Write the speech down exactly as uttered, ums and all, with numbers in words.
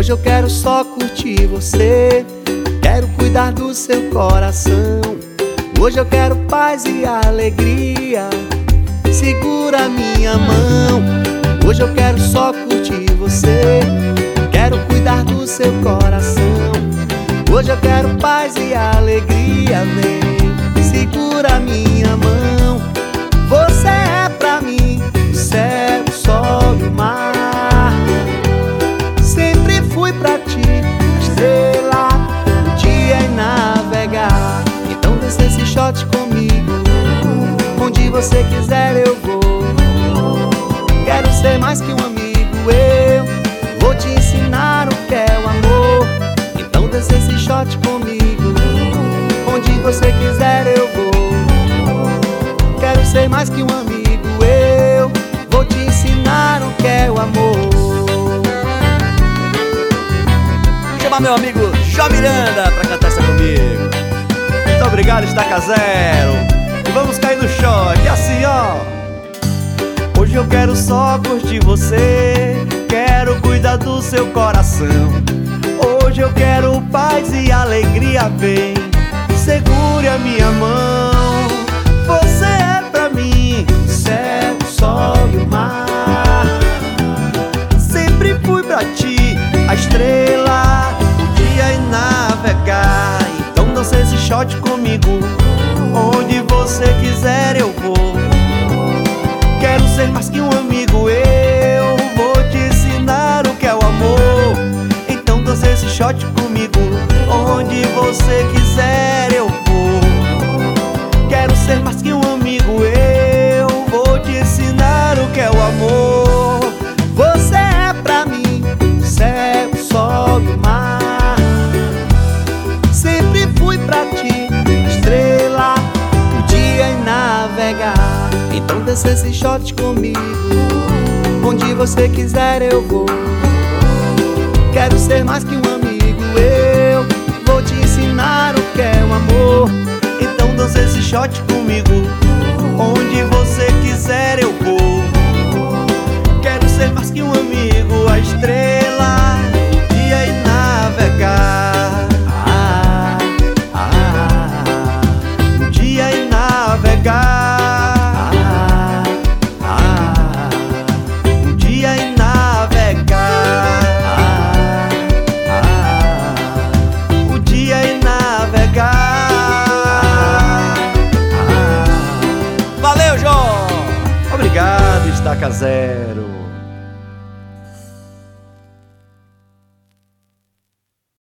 Hoje eu quero só curtir você, quero cuidar do seu coração. Hoje eu quero paz e alegria, segura minha mão. Hoje eu quero só curtir você, quero cuidar do seu coração. Hoje eu quero paz e alegria, vem, segura minha mão. Você é pra mim o céu, o sol e o mar. Sempre fui pra ti a estrela, o dia e navegar. Então desce esse shot comigo, onde você quiser eu vou. Quero ser mais que um amigo, eu vou te ensinar o que é o amor. Então desce esse shot comigo, onde você quiser eu vou. Quero ser mais que um amigo, eu vou te ensinar o que é o amor. Vou chamar meu amigo Jó Miranda pra cantar essa comigo. Muito obrigado, Estaca Zero. E vamos cair no shot, assim ó. Hoje eu quero só curtir você, quero cuidar do seu coração. Hoje eu quero paz e alegria, vem, segure a minha mão. Você é pra mim o céu, o sol e o mar. Sempre fui pra ti a estrela, o dia e navegar. Então dança esse shot comigo, onde você quiser eu vou. Quero ser mais que um amigo, eu vou te ensinar o que é o amor. Então dança esse shot comigo, onde você quiser eu vou. Quero ser mais que um amigo, eu vou te ensinar o que é o amor. Você é pra mim o céu, o sol e o mar. Sempre fui pra ti a estrela, o dia e navegar. Então desce esse shot comigo, onde você quiser eu vou. Quero ser mais que um amigo, eu vou te ensinar o que é o amor. Então dança esse shot comigo, onde você quiser eu vou. Quero ser mais que um amigo, a estrela, o dia e navegar. Ah, ah, O dia e navegar. ah, ah, O dia e navegar. ah, ah. O dia e navegar. Valeu, Jó! Obrigado, Estaca Zero.